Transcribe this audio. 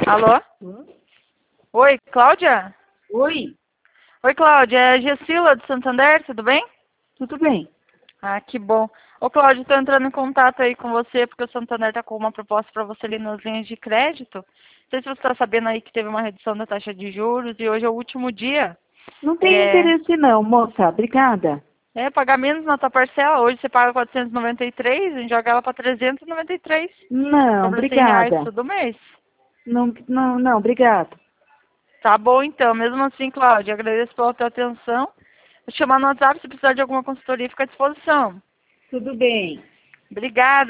Alô? Oi, Cláudia? Oi, Oi, Cláudia, é a Gessila do Santander, tudo bem? tudo bem? Ah, que bom. Ô, Cláudia, estou entrando em contato aí com você porque o Santander está com uma proposta para você ali nas linhas de crédito. Não sei se você está sabendo aí que teve uma redução da taxa de juros e hoje é o último dia. Não tenho É, interesse não, moça. Obrigada. pagar menos na tua parcela. Hoje você paga 493, a gente joga ela para 393. Não, Sobre R$ 100 obrigada. todo mês. Não, obrigada. Tá bom, então. Mesmo assim, Cláudia, agradeço pela tua atenção. Vou te chamar no WhatsApp se precisar de alguma consultoria, fica à disposição. Tudo bem. Obrigada.